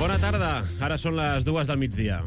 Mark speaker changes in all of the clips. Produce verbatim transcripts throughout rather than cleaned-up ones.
Speaker 1: Bona tarda, ara són les dues del migdia.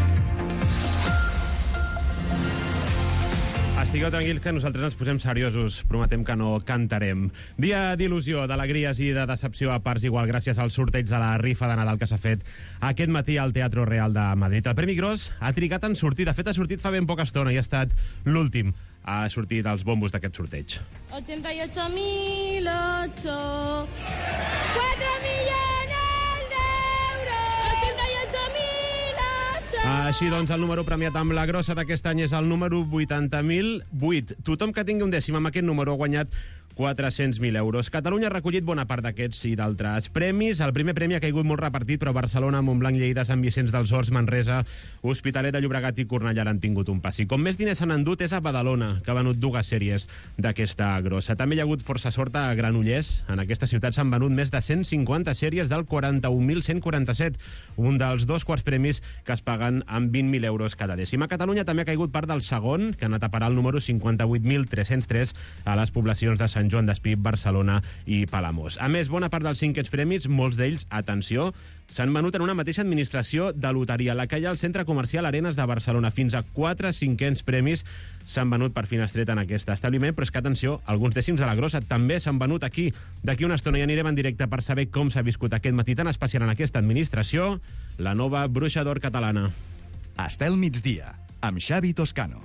Speaker 1: Estigueu tranquils que nosaltres ens posem seriosos, prometem que no cantarem. Dia d'il·lusió, d'alegries i de decepció a parts igual gràcies al sorteig de la rifa de Nadal que s'ha fet aquest matí al Teatro Real de Madrid. El Premi Gros ha trigat en sortir, de fet ha sortit fa ben poca estona i ha estat l'últim a sortir dels bombos d'aquest sorteig.
Speaker 2: ochenta y ocho mil ocho. cuatro millones de euros. ochenta y ocho mil ocho.
Speaker 1: Així doncs, el número premiat amb la grossa d'aquest any és el número vuitanta mil vuit. Tothom que tingui un dècim amb aquest número ha guanyat quatre-cents mil euros. Catalunya ha recollit bona part d'aquests i d'altres premis. El primer premi ha caigut molt repartit, però Barcelona, Montblanc, Lleida, Sant Vicenç dels Horts, Manresa, Hospitalet de Llobregat i Cornellà han tingut un passi. Com més diners s'han endut és a Badalona, que ha venut dues sèries d'aquesta grossa. També hi ha hagut força sort a Granollers. En aquesta ciutat s'han venut més de cent cinquanta sèries del quaranta-un mil cent quaranta-set, un dels dos quarts premis que es paguen amb vint mil euros cada dècim. A Catalunya també ha caigut part del segon, que ha anat a parar el número cinquanta-vuit mil tres-cents tres a les poblacions de Sant Joan d'Espí, Barcelona i Palamós. A més, bona part dels cinquets premis, molts d'ells, atenció, s'han venut en una mateixa administració de loteria, la que hi ha al Centre Comercial Arenas de Barcelona. Fins a quatre cinquens premis s'han venut per finestreta en aquest establiment, però és que, atenció, alguns dècims de la grossa també s'han venut aquí. D'aquí una estona hi anirem en directe per saber com s'ha viscut aquest matí tan especial en aquesta administració, la nova Bruixa d'Or catalana.
Speaker 3: Estel migdia, amb Xavi Toscano.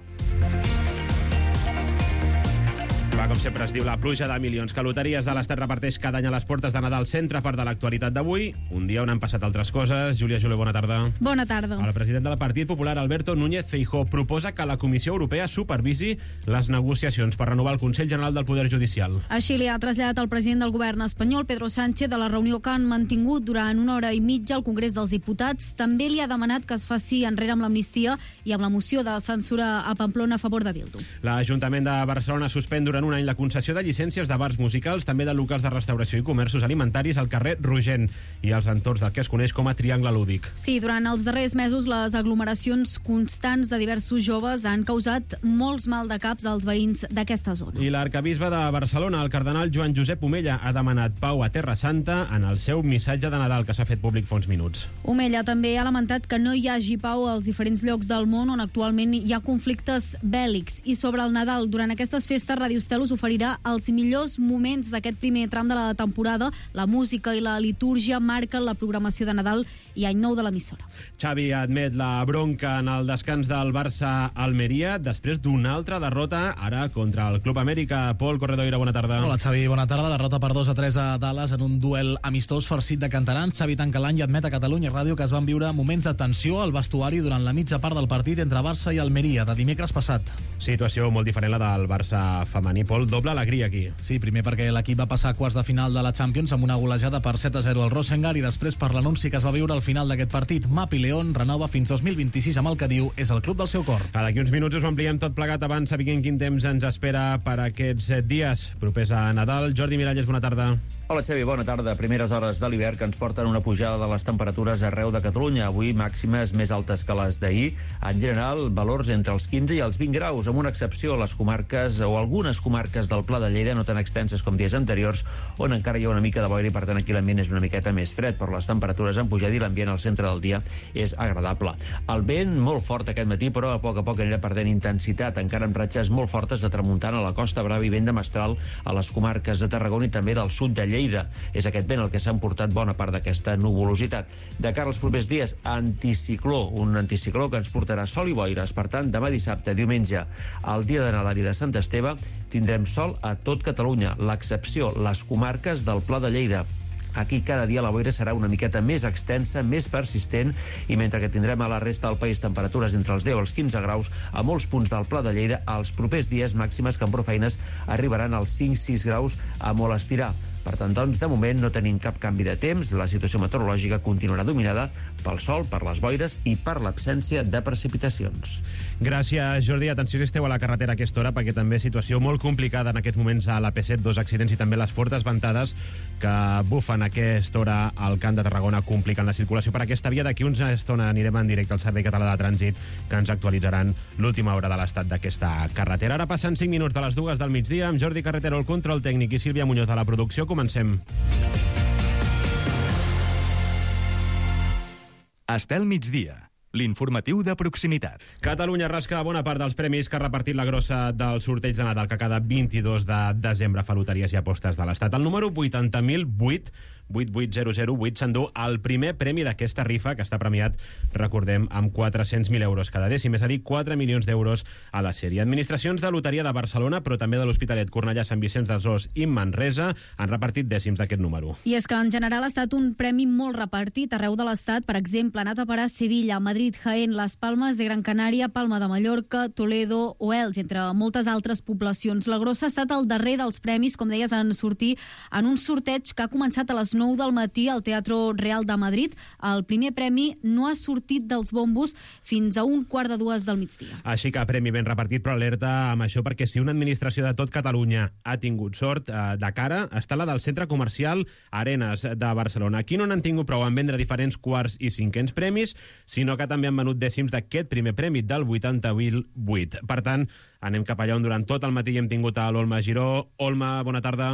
Speaker 1: Va, com sempre es diu, la pluja de milions que Loteries de l'Estat reparteix cada any a les portes de Nadal. Centre part de l'actualitat d'avui, un dia on han passat altres coses. Júlia Soler, bona tarda.
Speaker 4: Bona tarda.
Speaker 1: El president del Partit Popular, Alberto Núñez Feijóo, proposa que la Comissió Europea supervisi les negociacions per renovar el Consell General del Poder Judicial.
Speaker 4: Així li ha traslladat el president del govern espanyol, Pedro Sánchez, de la reunió que han mantingut durant una hora i mitja al Congrés dels Diputats. També li ha demanat que es faci enrere amb l'amnistia i amb la moció de censura a Pamplona a favor de Bildu.
Speaker 1: L'Ajuntament de Barcelona suspèn durant un any la concessió de llicències de bars musicals, també de locals de restauració i comerços alimentaris al carrer Rogent i als entorns del que es coneix com a Triangle Lúdic.
Speaker 4: Sí, durant els darrers mesos les aglomeracions constants de diversos joves han causat molts maldecaps als veïns d'aquesta zona.
Speaker 1: I l'arcabisbe de Barcelona, el cardenal Joan Josep Omella, ha demanat pau a Terra Santa en el seu missatge de Nadal que s'ha fet públic fa uns minuts.
Speaker 4: Omella també ha lamentat que no hi hagi pau als diferents llocs del món on actualment hi ha conflictes bèl·lics. I sobre el Nadal, durant aquestes festes, Radio Estel us oferirà els millors moments d'aquest primer tram de la temporada. La música i la litúrgia marquen la programació de Nadal i any nou de l'emissora.
Speaker 1: Xavi admet la bronca en el descans del Barça-Almeria després d'una altra derrota, ara contra el Club Amèrica. Pol Corredoira, bona tarda.
Speaker 5: Hola, Xavi, bona tarda. Derrota per dos a tres a Dallas en un duel amistós farcit de cantarans. Xavi tanca l'any i admet a Catalunya Ràdio que es van viure moments de tensió al vestuari durant la mitja part del partit entre Barça i Almeria de dimecres passat.
Speaker 1: Situació molt diferent la del Barça femení. Pol, doble alegria aquí.
Speaker 5: Sí, primer perquè l'equip va passar a quarts de final de la Champions amb una golejada per set a zero al Rosengar i després per l'anunci que es va viure al final d'aquest partit. Mapi León renova fins dos mil vint-i-sis amb el que diu és el club del seu cor.
Speaker 1: A d'aquí uns minuts us ho ampliem tot plegat abans sabent quin temps ens espera per aquests dies propers a Nadal. Jordi Miralles, bona tarda.
Speaker 6: Hola Xavi, bona tarda. Primeres hores de l'hivern que ens porten una pujada de les temperatures arreu de Catalunya. Avui màximes més altes que les d'ahir. En general, valors entre els quinze i els vint graus, amb una excepció a les comarques o algunes comarques del Pla de Lleida, no tan extenses com dies anteriors, on encara hi ha una mica de boira i per tant aquí l'ambient és una miqueta més fred, però les temperatures han pujat i l'ambient al centre del dia és agradable. El vent molt fort aquest matí, però a poc a poc anirà perdent intensitat, encara amb ratxes molt fortes de tramuntana a la Costa Brava i vent de mestral a les comarques de Tarragona i també del sud de Lleida. És aquest vent el que s'ha emportat bona part d'aquesta nuvolositat. De cara als propers dies, anticicló, un anticicló que ens portarà sol i boires. Per tant, demà dissabte, diumenge, el dia de Nadal i de Sant Esteve, tindrem sol a tot Catalunya, l'excepció, les comarques del Pla de Lleida. Aquí cada dia la boira serà una miqueta més extensa, més persistent, i mentre que tindrem a la resta del país temperatures entre els deu i els quinze graus, a molts punts del Pla de Lleida, els propers dies màximes que amb prou feines arribaran als cinc sis graus a molt estirar. Per tant, doncs, de moment no tenim cap canvi de temps, la situació meteorològica continuarà dominada pel sol, per les boires i per l'absència de precipitacions.
Speaker 1: Gràcies, Jordi. Atenció si esteu a la carretera a aquesta hora, perquè també situació molt complicada en aquests moments a la P set, dos accidents i també les fortes ventades que bufen a aquesta hora al Camp de Tarragona, compliquen la circulació per aquesta via. D'aquí una estona anirem en directe al Servei Català de Trànsit, que ens actualitzaran l'última hora de l'estat d'aquesta carretera. Ara passen cinc minuts de les dues del migdia, amb Jordi Carretero, el control tècnic, i Sílvia Muñoz a la producció. Comencem.
Speaker 3: Estel migdia, l'informatiu de proximitat.
Speaker 1: Catalunya rasca bona part dels premis que ha repartit la grossa del sorteig de Nadal que cada vint-i-dos de desembre fa Loteries i Apostes de l'Estat. El número vuitanta mil vuit, vuit vuit zero zero vuit, s'endú el primer premi d'aquesta rifa, que està premiat, recordem, amb quatre-cents mil euros cada dècim, és a dir, quatre milions d'euros a la sèrie. Administracions de Loteria de Barcelona, però també de l'Hospitalet, Cornellà, Sant Vicenç dels Horts i Manresa han repartit dècims d'aquest número.
Speaker 4: I és que, en general, ha estat un premi molt repartit arreu de l'Estat. Per exemple, ha anat a parar a Sevilla, Madrid, Jaén, Les Palmes de Gran Canària, Palma de Mallorca, Toledo o Elx, entre moltes altres poblacions. La grossa ha estat el darrer dels premis, com deies, en sortir en un sorteig que ha començat a les nou del matí al Teatro Real de Madrid. El primer premi no ha sortit dels bombos fins a un quart de dues del migdia.
Speaker 1: Així que premi ben repartit, però alerta amb això, perquè si una administració de tot Catalunya ha tingut sort eh, de cara, està la del centre comercial Arenas de Barcelona. Aquí no n'han tingut prou en vendre diferents quarts i cinquens premis, sinó que també han venut dècims d'aquest primer premi, del vuitanta mil vuit. Per tant, anem cap allà on durant tot el matí hem tingut a l'Olma Giró. Olma, bona tarda.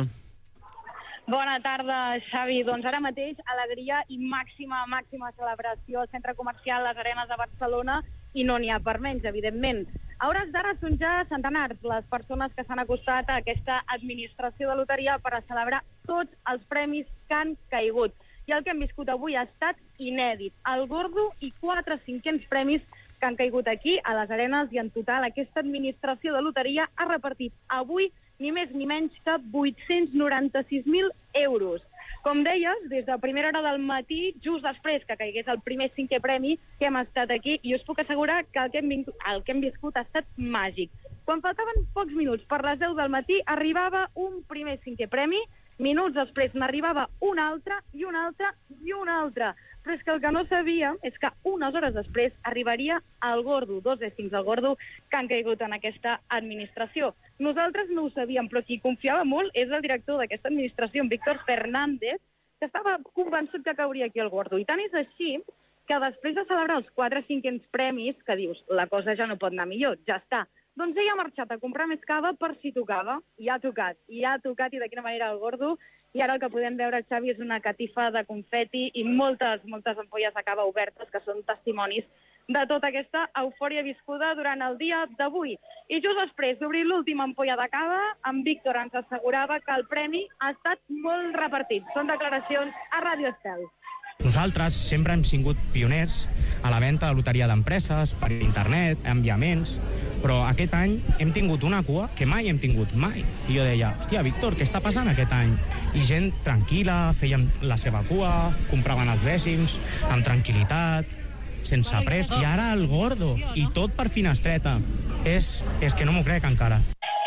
Speaker 7: Bona tarda, Xavi. Doncs ara mateix alegria i màxima, màxima celebració al centre comercial Les Arenes de Barcelona, i no n'hi ha per menys, evidentment. A hores d'ara són ja centenars les persones que s'han acostat a aquesta administració de loteria per a celebrar tots els premis que han caigut. I el que hem viscut avui ha estat inèdit. El gordo i quatre cinquens premis que han caigut aquí, a les Arenes, i en total aquesta administració de loteria ha repartit avui ni més ni menys que vuit-cents noranta-sis mil euros. Com deies, des de primera hora del matí, just després que caigués el primer cinquè premi, que hem estat aquí, i us puc assegurar que el que hem, vingut, el que hem viscut ha estat màgic. Quan faltaven pocs minuts per les deu del matí, arribava un primer cinquè premi, minuts després n'arribava un altre, i un altre, i un altre. Però és que el que no sabíem és que unes hores després arribaria el gordo, dos dècims del gordo, que han caigut en aquesta administració. Nosaltres no ho sabíem, però qui confiava molt és el director d'aquesta administració, en Víctor Fernández, que estava convençut que cauria aquí el gordo. I tant és així que després de celebrar els quatre cinquens premis, que dius, la cosa ja no pot anar millor, ja està, doncs ell ha marxat a comprar més cava per si tocava, i ha tocat, i ha tocat, i de quina manera el gordo. I ara el que podem veure, Xavi, és una catifa de confeti i moltes, moltes ampolles de cava obertes, que són testimonis de tota aquesta eufòria viscuda durant el dia d'avui. I just després d'obrir l'última ampolla de cava, en Víctor ens assegurava que el premi ha estat molt repartit. Són declaracions a Ràdio Estel.
Speaker 8: Nosaltres sempre hem sigut pioners a la venda de loteria d'empreses, per internet, enviaments, però aquest any hem tingut una cua que mai hem tingut, mai. I jo deia, hòstia, Víctor, què està passant aquest any? I gent tranquil·la, feien la seva cua, compraven els dècims, amb tranquil·litat, sense pres. I ara el gordo, i tot per finestreta. És, és que no m'ho crec encara.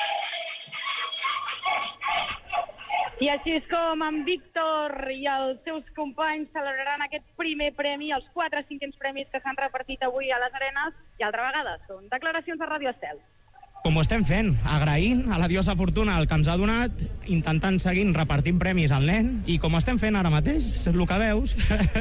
Speaker 7: I així és com en Víctor i els seus companys celebraran aquest primer premi, els quatre cinquens premis que s'han repartit avui a les Arenes, i altra vegada són declaracions a Ràdio Estel.
Speaker 8: Com ho estem fent, agraint a la diosa Fortuna el que ens ha donat, intentant seguir repartint premis al nen, i com ho estem fent ara mateix, és el que veus.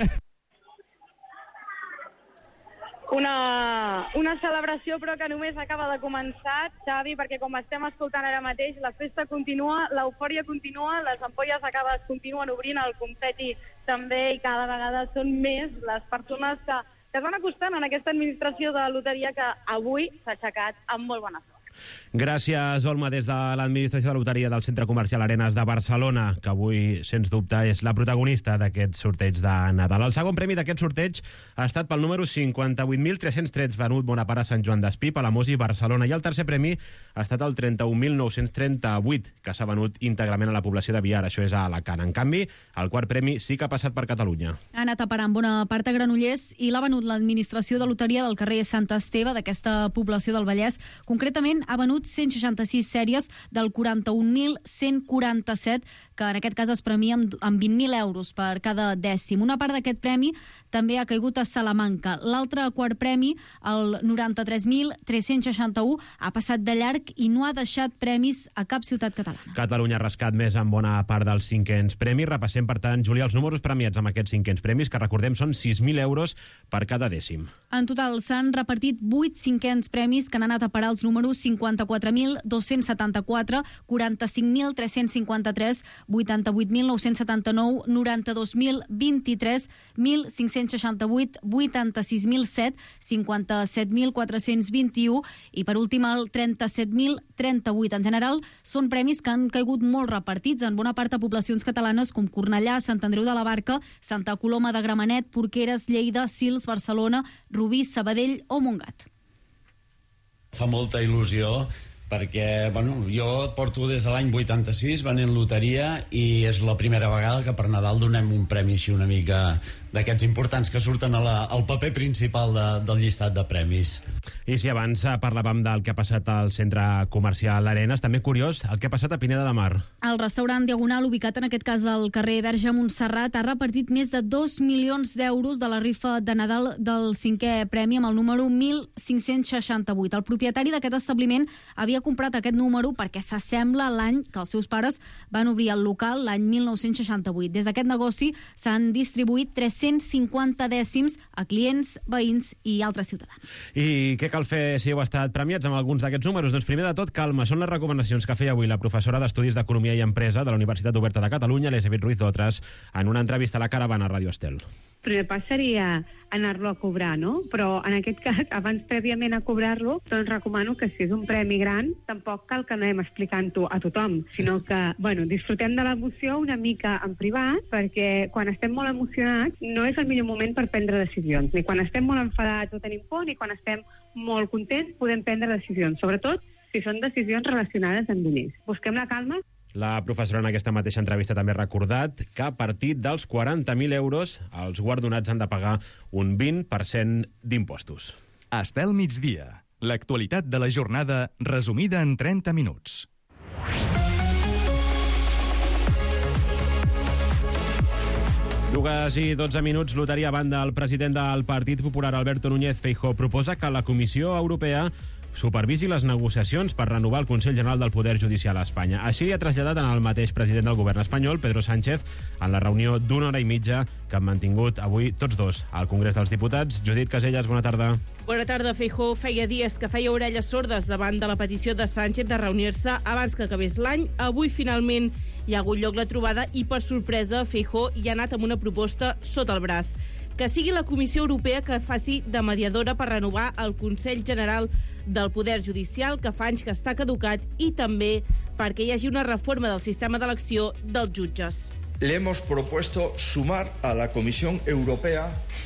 Speaker 7: Una, una celebració, però que només acaba de començar, Xavi, perquè com estem escoltant ara mateix, la festa continua, l'eufòria continua, les ampolles de cava es continuen obrint, el confeti també, i cada vegada són més les persones que, que es van acostant en aquesta administració de loteria que avui s'ha aixecat amb molt bona sort.
Speaker 1: Gràcies, Olma, des de l'administració de loteria del Centre Comercial Arenas de Barcelona, que avui, sens dubte, és la protagonista d'aquest sorteig de Nadal. El segon premi d'aquest sorteig ha estat pel número cinquanta-vuit mil tres-cents tretze, venut bona part a Sant Joan d'Espí, Palamós i Barcelona, i el tercer premi ha estat el trenta-un mil nou-cents trenta-vuit, que s'ha venut íntegrament a la població de Biar, això és a Alacant. En canvi, el quart premi sí que ha passat per Catalunya.
Speaker 4: Ha anat a parar en bona part a Granollers i l'ha venut l'administració de loteria del carrer Sant Esteve, d'aquesta població del Vallès. Concretament, ha venut cent seixanta-sis sèries del quaranta-un mil cent quaranta-set, que en aquest cas es premia amb, amb vint mil euros per cada dècim. Una part d'aquest premi també ha caigut a Salamanca. L'altre quart premi, el noranta-tres mil tres-cents seixanta-u, ha passat de llarg i no ha deixat premis a cap ciutat catalana.
Speaker 1: Catalunya ha rascat més en bona part dels cinquens premis. Repassem, per tant, Júlia, els números premiats amb aquests cinquens premis, que recordem són sis mil euros per cada dècim.
Speaker 4: En total s'han repartit vuit cinquens premis que han anat a parar als números cinquanta cinquanta-quatre mil dos-cents setanta-quatre, quaranta-cinc mil tres-cents cinquanta-tres, vuitanta-vuit mil nou-cents setanta-nou, noranta-dos mil vint-i-tres, mil cinc-cents seixanta-vuit, vuitanta-sis mil set, cinquanta-set mil quatre-cents vint-i-u i, per últim, el trenta-set mil trenta-vuit. En general, són premis que han caigut molt repartits en bona part de poblacions catalanes com Cornellà, Sant Andreu de la Barca, Santa Coloma de Gramenet, Porqueres, Lleida, Sils, Barcelona, Rubí, Sabadell o Montgat.
Speaker 9: Fa molta il·lusió perquè bueno, jo porto des de l'any vuitanta-sis venent loteria i és la primera vegada que per Nadal donem un premi així una mica d'aquests importants que surten a la, al paper principal de, del llistat de premis.
Speaker 1: I si abans parlàvem del que ha passat al centre comercial Arenas, també curiós el que ha passat a Pineda de Mar.
Speaker 4: El restaurant Diagonal, ubicat en aquest cas al carrer Verge Montserrat, ha repartit més de dos milions d'euros de la rifa de Nadal del cinquè premi amb el número mil cinc-cents seixanta-vuit. El propietari d'aquest establiment havia comprat aquest número perquè s'assembla a l'any que els seus pares van obrir el local, l'any mil nou-cents seixanta-vuit. Des d'aquest negoci s'han distribuït tres-cents cinquanta dècims a clients, veïns i altres ciutadans.
Speaker 1: I què cal fer si heu estat premiats amb alguns d'aquests números? Doncs primer de tot, calma. Són les recomanacions que feia avui la professora d'Estudis d'Economia i Empresa de la Universitat Oberta de Catalunya, Elisabet Ruiz Dotres, en una entrevista a la Caravana a Ràdio Estel.
Speaker 10: El primer pas seria anar-lo a cobrar, no? Però en aquest cas, abans prèviament a cobrar-lo, doncs recomano que si és un premi gran, tampoc cal que anem explicant-ho a tothom, sinó que, bueno, disfrutem de l'emoció una mica en privat, perquè quan estem molt emocionats no és el millor moment per prendre decisions. Ni quan estem molt enfadats o tenim por, ni quan estem molt contents podem prendre decisions, sobretot si són decisions relacionades amb diners. Busquem la calma.
Speaker 1: La professora en aquesta mateixa entrevista també ha recordat que a partir dels quaranta mil euros els guardonats han de pagar un vint per cent d'impostos.
Speaker 3: Estel migdia. L'actualitat de la jornada resumida en trenta minuts.
Speaker 1: Dues i dotze minuts, loteria a banda. El president del Partit Popular, Alberto Núñez Feijóo, proposa que la Comissió Europea supervisi les negociacions per renovar el Consell General del Poder Judicial a Espanya. Així li ha traslladat en el mateix president del govern espanyol, Pedro Sánchez, en la reunió d'una hora i mitja que han mantingut avui tots dos al Congrés dels Diputats. Judit Casellas, bona tarda.
Speaker 11: Bona tarda. Feijóo feia dies que feia orelles sordes davant de la petició de Sánchez de reunir-se abans que acabés l'any. Avui, finalment, hi ha hagut lloc la trobada i, per sorpresa, Feijóo hi ha anat amb una proposta sota el braç. Que sigui la Comissió Europea que faci de mediadora per renovar el Consell General del Poder Judicial, que fa anys que està caducat, i també perquè hi hagi una reforma del sistema d'elecció dels jutges.
Speaker 12: Le hemos propuesto sumar a la Comisión Europea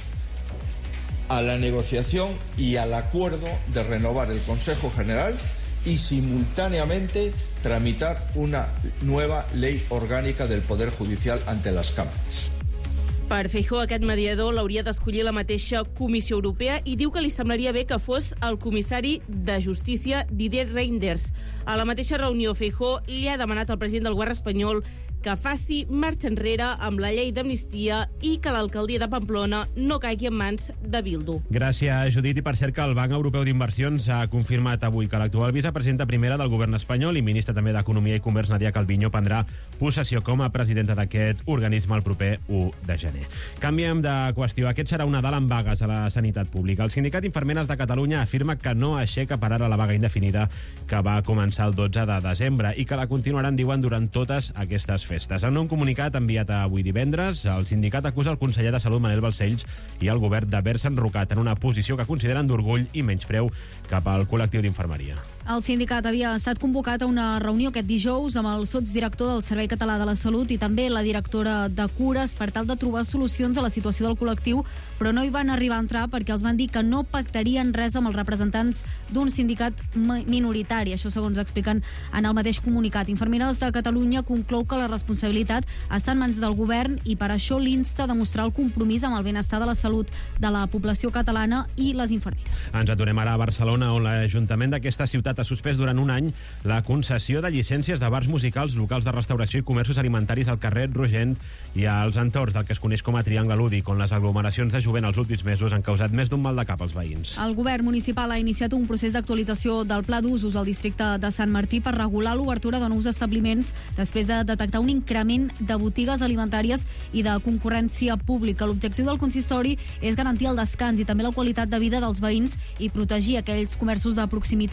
Speaker 12: a la negociación y al acuerdo de renovar el Consejo General y simultáneamente tramitar una nueva ley orgánica del Poder Judicial ante las cámaras.
Speaker 11: Per Feijóo, aquest mediador l'hauria d'escollir la mateixa Comissió Europea i diu que li semblaria bé que fos el comissari de Justícia Didier Reynders. A la mateixa reunió, Feijóo li ha demanat al president del govern espanyol que faci marxa enrere amb la llei d'amnistia i que l'alcaldia de Pamplona no caigui en mans de Bildu.
Speaker 1: Gràcies, Judit. I per cert que el Banc Europeu d'Inversions ha confirmat avui que l'actual vicepresidenta primera del govern espanyol i ministra també d'Economia i Comerç, Nadia Calviño, prendrà possessió com a presidenta d'aquest organisme el proper u de gener. Canviem de qüestió. Aquest serà un Nadal amb vagues a la sanitat pública. El Sindicat Infermeres de Catalunya afirma que no aixeca per ara la vaga indefinida que va començar el dotze de desembre i que la continuaran, diuen, durant totes aquestes festes. En un comunicat enviat avui divendres, el sindicat acusa el conseller de Salut, Manel Balcells, i el govern d'haver-se enrocat en una posició que consideren d'orgull i menyspreu cap al col·lectiu d'infermeria.
Speaker 4: El sindicat havia estat convocat a una reunió aquest dijous amb el sotsdirector del Servei Català de la Salut i també la directora de Cures per tal de trobar solucions a la situació del col·lectiu, però no hi van arribar a entrar perquè els van dir que no pactarien res amb els representants d'un sindicat minoritari. Això segons expliquen en el mateix comunicat. Infermeres de Catalunya conclou que la responsabilitat està en mans del govern i per això l'insta a demostrar el compromís amb el benestar de la salut de la població catalana i les infermeres.
Speaker 1: Ens aturem ara a Barcelona, on l'Ajuntament d'aquesta ciutat ha suspès durant un any la concessió de llicències de bars musicals, locals de restauració i comerços alimentaris al carrer Rogent i als entorns del que es coneix com a Triangle Lúdic, on les aglomeracions de jovent els últims mesos han causat més d'un mal de cap als veïns.
Speaker 4: El govern municipal ha iniciat un procés d'actualització del pla d'usos al districte de Sant Martí per regular l'obertura de nous establiments després de detectar un increment de botigues alimentàries i de concurrència pública. L'objectiu del consistori és garantir el descans i també la qualitat de vida dels veïns i protegir aquells comerços de proximitat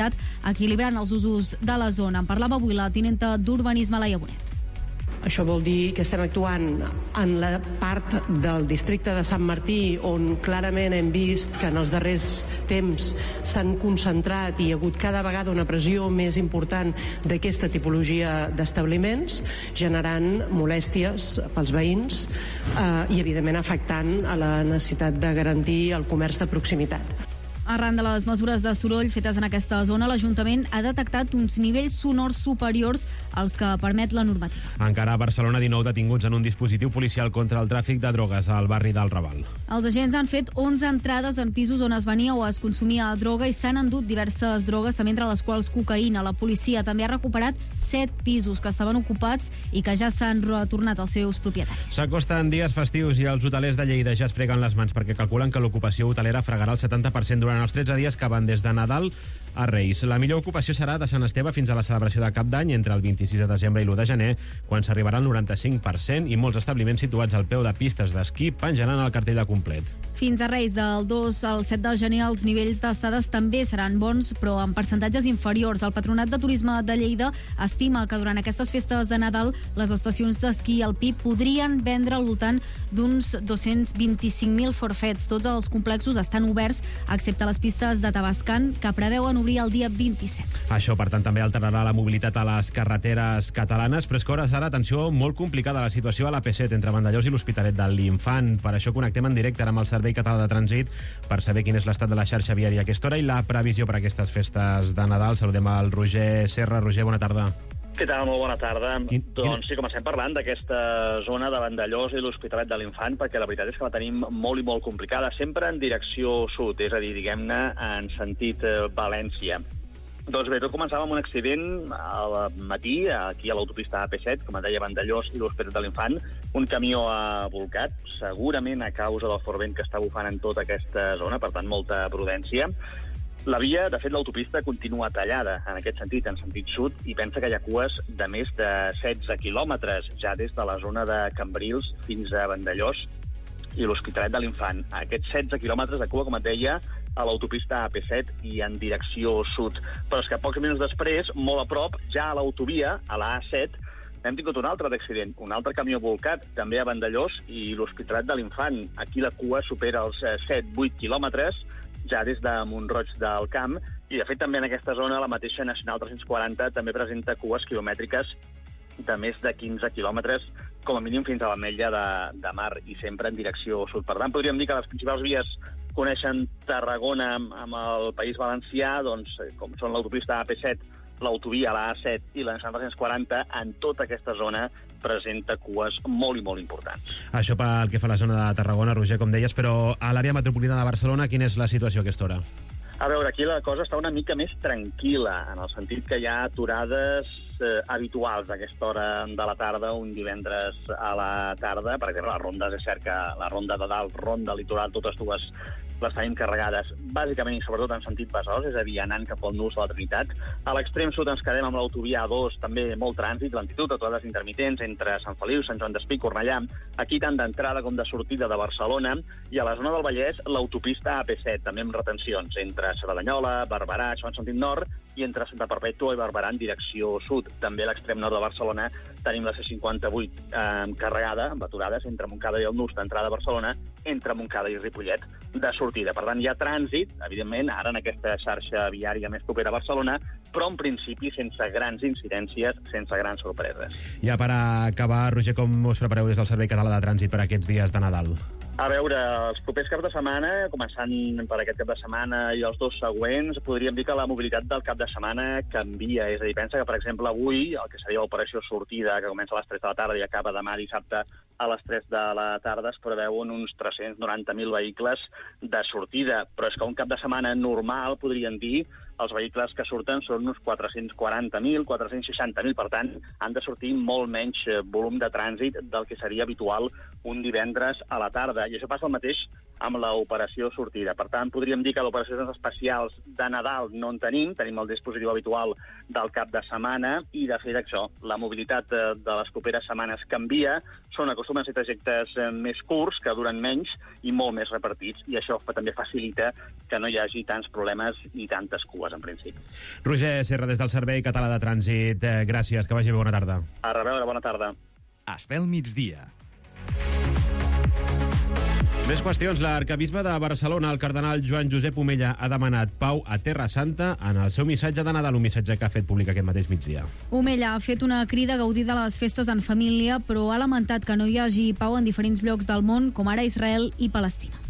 Speaker 4: equilibrant els usos de la zona. En parlava avui la tinenta d'Urbanisme, Laia Bonet.
Speaker 13: Això vol dir que estem actuant en la part del districte de Sant Martí, on clarament hem vist que en els darrers temps s'han concentrat i hi ha hagut cada vegada una pressió més important d'aquesta tipologia d'establiments, generant molèsties pels veïns eh, i, evidentment, afectant a la necessitat de garantir el comerç de proximitat.
Speaker 4: Arran de les mesures de soroll fetes en aquesta zona, l'Ajuntament ha detectat uns nivells sonors superiors als que permet la normativa.
Speaker 1: Encara a Barcelona, dinou detinguts en un dispositiu policial contra el tràfic de drogues al barri del Raval.
Speaker 4: Els agents han fet onze entrades en pisos on es venia o es consumia droga i s'han endut diverses drogues, també entre les quals cocaïna. La policia també ha recuperat set pisos que estaven ocupats i que ja s'han retornat als seus propietaris.
Speaker 1: S'acosten dies festius i els hotelers de Lleida ja es freguen les mans perquè calculen que l'ocupació hotelera fregarà el setanta per cent durant els tretze dies que van des de Nadal a Reis. La millor ocupació serà de Sant Esteve fins a la celebració de Cap d'Any entre el vint-i-sis de desembre i l'u de gener, quan s'arribarà al noranta-cinc per cent i molts establiments situats al peu de pistes d'esquí penjaran el cartell de complet.
Speaker 4: Fins a Reis, del dos al set de gener, els nivells d'estades també seran bons, però en percentatges inferiors. El Patronat de Turisme de Lleida estima que durant aquestes festes de Nadal les estacions d'esquí alpí podrien vendre al voltant d'uns dos-cents vint-i-cinc mil forfets. Tots els complexos estan oberts, excepte les pistes de Tavascan, que preveuen obrir el dia vint-i-set.
Speaker 1: Això, per tant, també alterarà la mobilitat a les carreteres catalanes, però és que a hores d'ara, atenció, molt complicada la situació a l'A P set entre Vandellòs i l'Hospitalet de l'Infant. Per això connectem en directe amb el Servei Català de Trànsit per saber quin és l'estat de la xarxa viària a aquesta hora i la previsió per a aquestes festes de Nadal. Saludem al Roger Serra. Roger, bona tarda.
Speaker 14: Què tal? Molt bona tarda.
Speaker 1: Quin,
Speaker 14: doncs sí, comencem parlant d'aquesta zona de Vandellòs i l'Hospitalet de l'Infant, perquè la veritat és que la tenim molt i molt complicada, sempre en direcció sud, és a dir, diguem-ne, en sentit eh, València. Doncs bé, tot començava amb un accident al matí, aquí a l'autopista A P set, com et deia, Vandellòs i l'Hospitalet de l'Infant. Un camió ha volcat, segurament a causa del fort vent que està bufant en tota aquesta zona, per tant, molta prudència. La via, de fet, l'autopista continua tallada en aquest sentit, en sentit sud, i pensa que hi ha cues de més de setze quilòmetres, ja des de la zona de Cambrils fins a Vandellòs i l'Hospitalet de l'Infant. Aquests setze quilòmetres de cua, com et deia, a l'autopista A P set i en direcció sud. Però és que pocs minuts després, molt a prop, ja a l'autovia, a la A set, hem tingut un altre d'accident, un altre camió volcat, també a Vandellòs i l'Hospitalet de l'Infant. Aquí la cua supera els set vuit quilòmetres, ja des de Mont-roig del Camp, i de fet també en aquesta zona la mateixa Nacional tres-cents quaranta també presenta cues quilomètriques de més de quinze quilòmetres, com a mínim fins a l'Ametlla de, de Mar, i sempre en direcció sud. Per tant, podríem dir que les principals vies coneixen Tarragona amb el País Valencià, doncs, com són l'autopista A P set, l'autovia, la A set i la Nacional tres-cents quaranta, en tota aquesta zona presenta cues molt i molt importants.
Speaker 1: Això pel que fa a la zona de Tarragona, Roger, com deies, però a l'àrea metropolitana de Barcelona, quina és la situació a aquesta hora?
Speaker 14: A veure, aquí la cosa està una mica més tranquil·la, en el sentit que hi ha aturades eh, habituals a aquesta hora de la tarda, un divendres a la tarda. Per exemple, les rondes, és cert que la ronda de dalt, ronda litoral, totes dues les tenim carregades, bàsicament i sobretot en sentit Besòs, és a dir, anant cap al nus de la Trinitat. A l'extrem sud ens quedem amb l'autovia A dos, també molt trànsit, lentitud, aturades intermitents entre Sant Feliu, Sant Joan d'Espí, Cornellà, aquí tant d'entrada com de sortida de Barcelona, i a la zona del Vallès l'autopista A P set, també amb retencions entre Cerdanyola, Barberà, això en sentit nord, i entre Santa Perpètua i Barberà en direcció sud. També a l'extrem nord de Barcelona tenim la C cinquanta-vuit eh, carregada, amb aturades entre Montcada i el nus d'entrada a Barcelona, entre Montcada i Ripollet de sortida. Per tant, hi ha trànsit, evidentment, ara en aquesta xarxa viària més propera a Barcelona, però en principi sense grans incidències, sense grans sorpreses.
Speaker 1: Ja per acabar, Roger, com us prepareu des del Servei Català de Trànsit per aquests dies de Nadal?
Speaker 14: A veure, els propers caps de setmana, començant per aquest cap de setmana i els dos següents, podríem dir que la mobilitat del cap de setmana canvia. És a dir, pensa que, per exemple, avui, el que seria l'operació sortida, que comença a les tres de la tarda i acaba demà dissabte a les tres de la tarda, es preveuen uns tres-cents noranta mil vehicles de sortida. Però és que un cap de setmana normal, podríem dir, els vehicles que surten són uns quatre-cents quaranta mil, quatre-cents seixanta mil, per tant, han de sortir molt menys volum de trànsit del que seria habitual un divendres a la tarda. I això passa el mateix amb l'operació sortida. Per tant, podríem dir que d'operacions especials de Nadal no en tenim, tenim el dispositiu habitual del cap de setmana i, de fet, això, la mobilitat de, de les properes setmanes canvia, són acostumen a ser trajectes més curts, que duren menys i molt més repartits, i això també facilita que no hi hagi tants problemes i tantes cues, en principi.
Speaker 1: Roger Serra, des del Servei Català de Trànsit, eh, gràcies, que vagi bé, bona tarda.
Speaker 14: A reveure, bona tarda.
Speaker 3: Estel migdia.
Speaker 1: Més qüestions. L'arcabisbe de Barcelona, el cardenal Joan Josep Omella, ha demanat pau a Terra Santa en el seu missatge de Nadal, un missatge que ha fet públic aquest mateix migdia.
Speaker 4: Omella ha fet una crida a gaudir de les festes en família, però ha lamentat que no hi hagi pau en diferents llocs del món, com ara Israel i Palestina.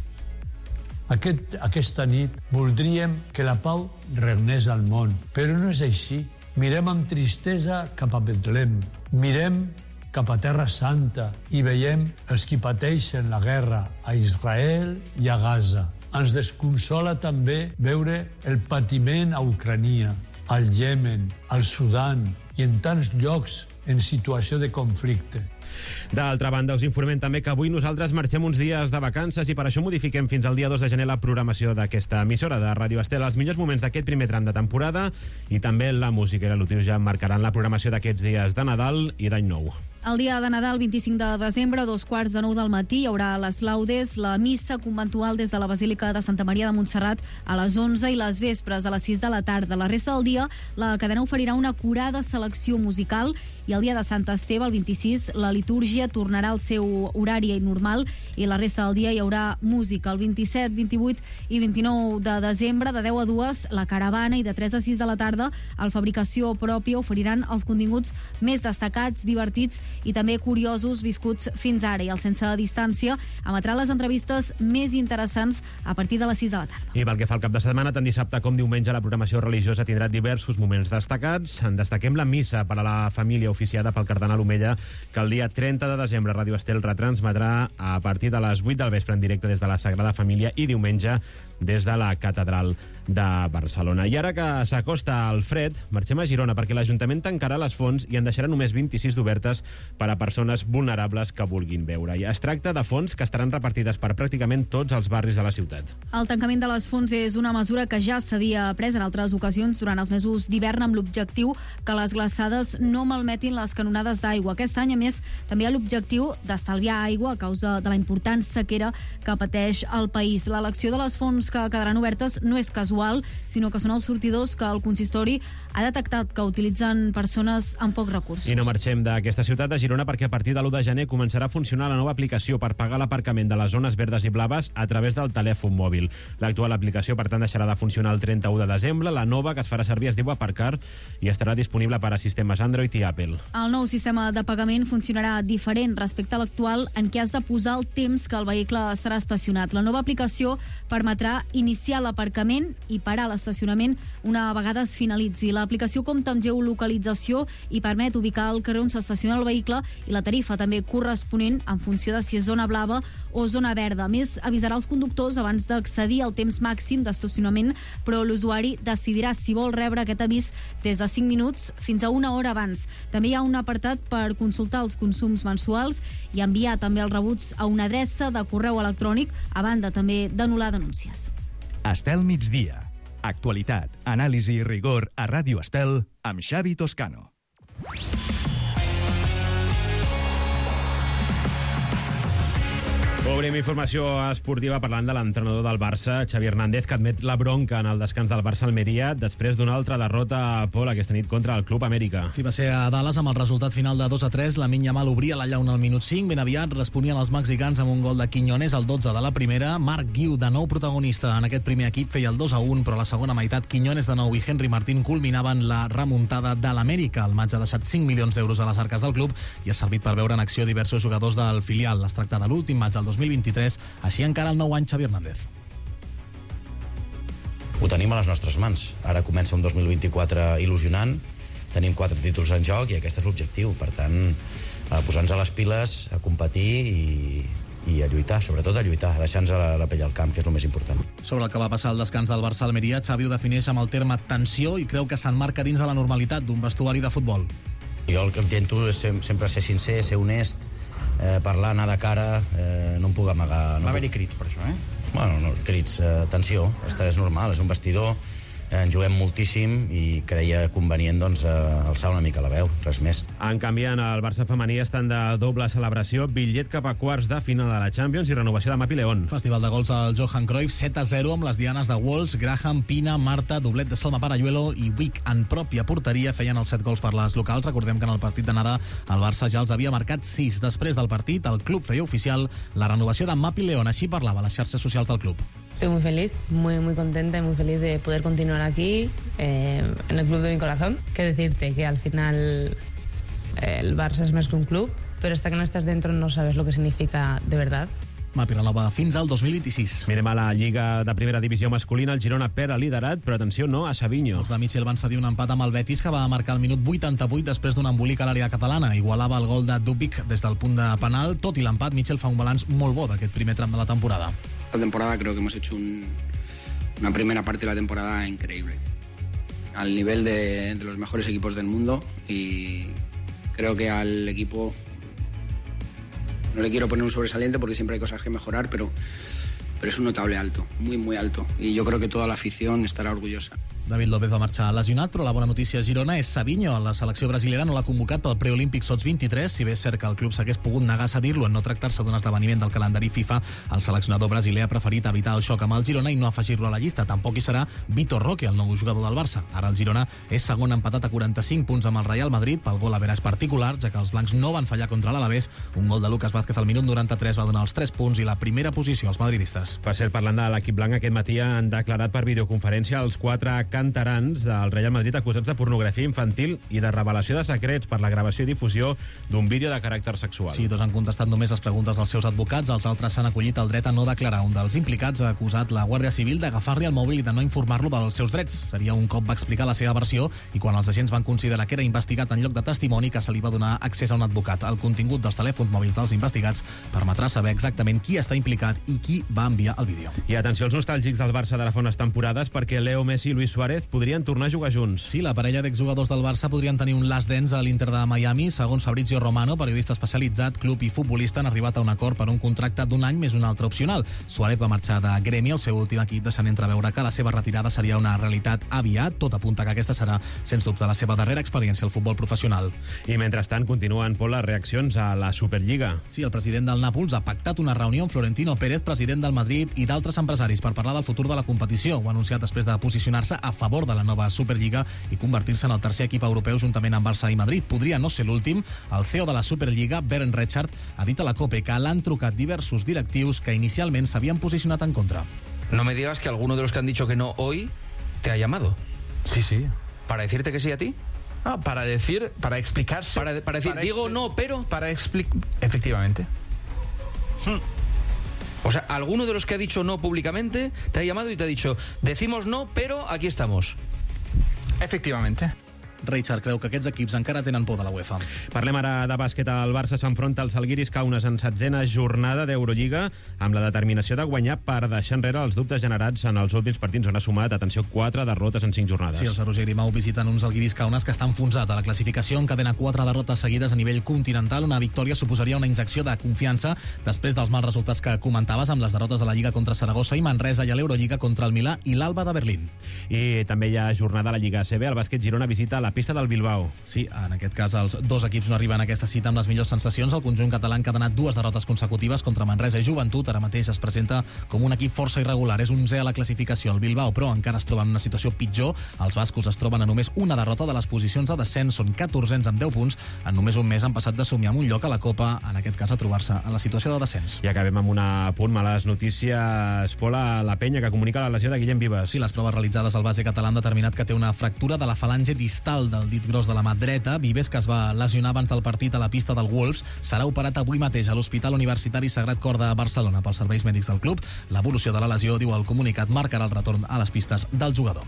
Speaker 15: Aquest, aquesta nit voldríem que la pau regnés al món, però no és així. Mirem amb tristesa cap a Betlem, mirem cap a Terra Santa i veiem els qui pateixen la guerra a Israel i a Gaza. Ens desconsola també veure el patiment a Ucrania, al Iemen, al Sudan i en tants llocs en situació de conflicte.
Speaker 1: D'altra banda, us informem també que avui nosaltres marxem uns dies de vacances i per això modifiquem fins al dia dos de gener la programació d'aquesta emissora de Ràdio Estel. Els millors moments d'aquest primer tram de temporada i també la música i l'elotiu ja marcaran la programació d'aquests dies de Nadal i d'Any Nou.
Speaker 4: El dia de Nadal, vint-i-cinc de desembre, a dos quarts de nou del matí, hi haurà les laudes, la missa conventual des de la Basílica de Santa Maria de Montserrat a les onze i les vespres a les sis de la tarda. La resta del dia, la cadena oferirà una acurada selecció musical i el dia de Sant Esteve, el vint-i-sis, la litúrgia tornarà al seu horari normal i la resta del dia hi haurà música. El vint-i-set, vint-i-vuit i vint-i-nou de desembre, de deu a dues, la caravana i de tres a sis de la tarda, el Fabricació Pròpia oferiran els continguts més destacats, divertits i també curiosos viscuts fins ara, i el Sense Distància emetrà les entrevistes més interessants a partir de les sis de la tarda.
Speaker 1: I pel que fa al cap de setmana, tant dissabte com diumenge, la programació religiosa tindrà diversos moments destacats. En destaquem la missa per a la família oficiada pel cardenal Omella, que el dia trenta de desembre Ràdio Estel retransmetrà a partir de les vuit del vespre en directe des de la Sagrada Família i diumenge des de la Catedral de Barcelona. I ara que s'acosta el fred, marxem a Girona perquè l'Ajuntament tancarà les fonts i en deixarà només vint-i-sis d'obertes per a persones vulnerables que vulguin beure. I es tracta de fonts que estaran repartides per pràcticament tots els barris de la ciutat.
Speaker 4: El tancament de les fonts és una mesura que ja s'havia pres en altres ocasions durant els mesos d'hivern amb l'objectiu que les glaçades no malmetin les canonades d'aigua. Aquest any, a més, també hi ha l'objectiu d'estalviar aigua a causa de la important sequera que pateix el país. L'elecció de les fonts que quedaran obertes no és casual, sinó que són els sortidors que el consistori ha detectat que utilitzen persones amb pocs recursos.
Speaker 1: I no marxem d'aquesta ciutat de Girona perquè a partir de l'u de gener començarà a funcionar la nova aplicació per pagar l'aparcament de les zones verdes i blaves a través del telèfon mòbil. L'actual aplicació, per tant, deixarà de funcionar el trenta-u de desembre. La nova que es farà servir es diu Aparcar i estarà disponible per a sistemes Android i Apple.
Speaker 4: El nou sistema de pagament funcionarà diferent respecte a l'actual, en què has de posar el temps que el vehicle estarà estacionat. La nova aplicació permetrà iniciar l'aparcament i parar l'estacionament una vegada es finalitzi. L'aplicació compta amb geolocalització i permet ubicar el carrer on s'estaciona el vehicle i la tarifa també corresponent en funció de si és zona blava o zona verda. A més, avisarà els conductors abans d'accedir al temps màxim d'estacionament, però l'usuari decidirà si vol rebre aquest avís des de cinc minuts fins a una hora abans. També hi ha un apartat per consultar els consums mensuals i enviar també els rebuts a una adreça de correu electrònic, a banda també d'anul·lar denúncies.
Speaker 3: Estel migdia. Actualitat, anàlisi i rigor a Ràdio Estel amb Xavi Toscano.
Speaker 1: Obrim informació esportiva parlant de l'entrenador del Barça, Xavi Hernández, que admet la bronca en el descans del Barça-Almeria després d'una altra derrota a Pol aquesta nit contra el Club Amèrica.
Speaker 5: Sí, va ser a Dallas amb el resultat final de dos a tres. Lamine Yamal obria la llauna al minut cinc. Ben aviat responien els mexicans amb un gol de Quiñones al dotze de la primera. Marc Guiu, de nou protagonista en aquest primer equip, feia el dos a un, però a la segona meitat Quiñones de nou i Henry Martín culminaven la remuntada de l'Amèrica. El maig ha deixat cinc milions d'euros a les arques del club i ha servit per veure en acció diversos jugadors del filial. Es tracta de l'últim maig del dos mil vint-i-tres, així encara el nou any Xavi Hernández.
Speaker 16: Ho tenim a les nostres mans. Ara comença un dos mil vint-i-quatre il·lusionant, tenim quatre títols en joc i aquest és l'objectiu. Per tant, a posar-nos a les piles, a competir i, i a lluitar, sobretot a lluitar, a deixar-nos la, la pell al camp, que és el més important.
Speaker 5: Sobre el que va passar al descans del Barça-Almeria, Xavi ho defineix amb el terme tensió i creu que s'emmarca dins de la normalitat d'un vestuari de futbol.
Speaker 16: Jo el que intento és sempre ser sincer, ser honest, Eh, parlar, anar de cara, eh, no em puc amagar. No
Speaker 17: Va haver-hi crits per això, eh?
Speaker 16: Bueno, no, crits, eh, tensió, està, és normal, és un vestidor, eh, en juguem moltíssim i creia convenient doncs, eh, alçar una mica la veu, res més.
Speaker 1: En canvi, en el Barça femení estan de doble celebració, bitllet cap a quarts de final de la Champions i renovació de Mapi León.
Speaker 5: Festival de gols al Johan Cruyff, set a zero amb les dianes de Walsh, Graham, Pina, Marta, doblet de Salma Parayuelo i Wick en pròpia porteria feien els set gols per les locals. Recordem que en el partit d'anada el Barça ja els havia marcat sis. Després del partit, el club feia oficial la renovació de Mapi León. Així parlava a les xarxes socials del club.
Speaker 17: Estoy muy feliz, muy muy contenta y muy feliz de poder continuar aquí, eh, en el club de mi corazón. Qué decirte, que al final eh, el Barça es más que un club, pero hasta que no estás dentro no sabes lo que significa de verdad.
Speaker 5: Mapi renova fins al dos mil vint-i-sis.
Speaker 1: Mirem a la Lliga de Primera Divisió masculina. El Girona perd el liderat, però atenció, no a Savinho.
Speaker 5: Els de Michel van cedir un empat amb el Betis, que va marcar el minut vuitanta-vuit després d'un embolic a l'àrea catalana. Igualava el gol de Dubik des del punt de penal. Tot i l'empat, Michel fa un balanç molt bo d'aquest primer tram de la temporada.
Speaker 18: Esta temporada creo que hemos hecho un, una primera parte de la temporada increíble. Al nivel de, de los mejores equipos del mundo, y creo que al equipo... No le quiero poner un sobresaliente porque siempre hay cosas que mejorar, pero, pero es un notable alto, muy, muy alto. Y yo creo que toda la afición estará orgullosa.
Speaker 5: David López va marxar lesionat, però la bona notícia a Girona és Savinho. La selecció brasilera no l'ha convocat pel preolímpic Sots vint-i-tres, si bé és cert que el club s'hagués pogut negar a cedir-lo en no tractar-se d'un esdeveniment del calendari FIFA. El seleccionador brasiler ha preferit evitar el xoc amb el Girona i no afegir-lo a la llista. Tampoc hi serà Vitor Roque, el nou jugador del Barça. Ara el Girona és segon empatat a quaranta-cinc punts amb el Real Madrid pel gol a veràs particular, ja que els blancs no van fallar contra l'Alavés. Un gol de Lucas Vázquez al minut noranta-tres va donar els tres punts i la primera posició als madridistes.
Speaker 1: Per cert, parlant de l'equip blanc, aquest matí han declarat per videoconferència els quatre canterans del Real Madrid acusats de pornografia infantil i de revelació de secrets per la gravació i difusió d'un vídeo de caràcter sexual.
Speaker 5: Sí, dos han contestat només les preguntes dels seus advocats, els altres s'han acollit el dret a no declarar. Un dels implicats ha acusat la Guàrdia Civil d'agafar-li el mòbil i de no informar-lo dels seus drets. Seria un cop va explicar la seva versió i quan els agents van considerar que era investigat en lloc de testimoni que se li va donar accés a un advocat. El contingut dels telèfons mòbils dels investigats permetrà saber exactament qui està implicat i qui va enviar el vídeo.
Speaker 1: I atenció als nostàlgics del Barça d'ara fa unes temporades, perquè Leo Messi i Luis Suárez podrien tornar a jugar junts.
Speaker 5: Sí, la parella d'exjugadors del Barça podrien tenir un last dance a l'Inter de Miami. Segons Fabrizio Romano, periodista especialitzat, club i futbolista han arribat a un acord per un contracte d'un any més un altre opcional. Suárez va marxar de Gremi, el seu últim equip, deixant entreveure que la seva retirada seria una realitat aviat. Tot apunta que aquesta serà, sens dubte, la seva darrera experiència al futbol professional.
Speaker 1: I mentrestant continuen, Pol, les reaccions a la Superliga.
Speaker 5: Sí, el president del Nàpols ha pactat una reunió amb Florentino Pérez, president del Madrid, i d'altres empresaris per parlar del futur de la competició. Ho ha anunciat després de posicionar-se a favor de la nova Superliga i convertir-se en el tercer equip europeu juntament amb Barça i Madrid. Podria no ser l'últim. El C E O de la Superliga, Bernd Reichart, ha dit a la COPE que l'han trucat diversos directius que inicialment s'havien posicionat en contra.
Speaker 19: No me digas que alguno de los que han dicho que no hoy te ha llamado.
Speaker 20: Sí, sí.
Speaker 19: ¿Para decirte que sí a ti?
Speaker 20: Ah, para decir, para explicarse.
Speaker 19: Para, para decir, para digo no, pero...
Speaker 20: Para explicar... Efectivamente.
Speaker 19: Hmm. O sea, alguno de los que ha dicho no públicamente te ha llamado y te ha dicho, decimos no, pero aquí estamos.
Speaker 20: Efectivamente.
Speaker 5: Reichard creu que aquests equips encara tenen por de la UEFA.
Speaker 1: Parlem ara de bàsquet. El Barça s'enfronta al Žalgiris Kaunas en setzena jornada d'Eurolliga amb la determinació de guanyar per deixar enrere els dubtes generats en els últims partits on ha sumat, atenció, quatre derrotes en cinc jornades.
Speaker 5: Sí, els de Roger Grimau visiten uns Žalgiris Kaunas que està enfonsat a la classificació, encadena quatre derrotes seguides a nivell continental. Una victòria suposaria una injecció de confiança després dels mals resultats que comentaves amb les derrotes de la Lliga contra Saragossa i Manresa i a l'Eurolliga contra el Milà i l'Alba de Berlín.
Speaker 1: I també hi ha jornada a la Lliga A C B. El bàsquet Girona visita la pista del Bilbao.
Speaker 5: Sí, en aquest cas els dos equips no arriben a aquesta cita amb les millors sensacions. El conjunt català ha encadenat dues derrotes consecutives contra Manresa i Joventut. Ara mateix es presenta com un equip força irregular. És onzè a la classificació. El Bilbao, però, encara es troba en una situació pitjor. Els bascos es troben a només una derrota de les posicions de descens. Són catorzens amb deu punts. En només un mes han passat de somiar amb un lloc a la Copa, en aquest cas a trobar-se en la situació de descens.
Speaker 1: I acabem amb una punt males notícies. Pola, la penya que comunica la lesió de Guillem Vives.
Speaker 5: Sí, les proves realitzades al base català han determinat que té una fractura de la falange distal del dit gros de la mà dreta. Vives, que es va lesionar abans del partit a la pista del Wolves, serà operat avui mateix a l'Hospital Universitari Sagrat Cor de Barcelona pels serveis mèdics del club. L'evolució de la lesió, diu el comunicat, marcarà el retorn a les pistes del jugador.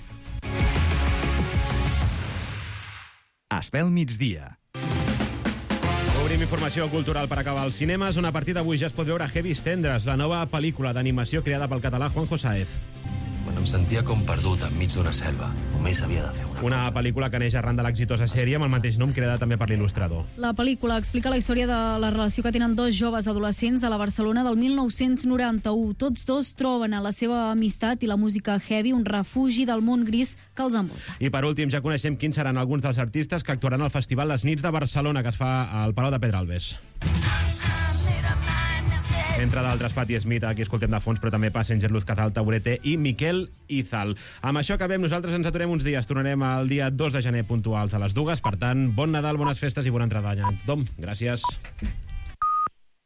Speaker 3: Estel migdia.
Speaker 1: Obrim informació cultural per acabar als cinemes, on a partir d'avui ja es pot veure Heavy Tendres, la nova pel·lícula d'animació creada pel català Juanjo Sáez.
Speaker 21: quan em sentia com perdut enmig d'una selva. Només havia de fer una
Speaker 1: Una pel·lícula que neix arran de l'exitosa sèrie amb el mateix nom, creada també per l'il·lustrador.
Speaker 4: La pel·lícula explica la història de la relació que tenen dos joves adolescents a la Barcelona del mil nou-cents noranta-u. Tots dos troben a la seva amistat i la música heavy un refugi del món gris que els envolta.
Speaker 1: I per últim, ja coneixem quins seran alguns dels artistes que actuaran al Festival Les Nits de Barcelona, que es fa al Palau de Pedralbes. Entre d'altres, Patti Smith, aquí escoltem de fons, però també Passenger, Luz Cazal, Taburete i Miquel Izal. Amb això acabem, nosaltres ens aturem uns dies. Tornarem el dia dos de gener puntuals a les dues. Per tant, bon Nadal, bones festes i bona entrada d'any a tothom. Gràcies.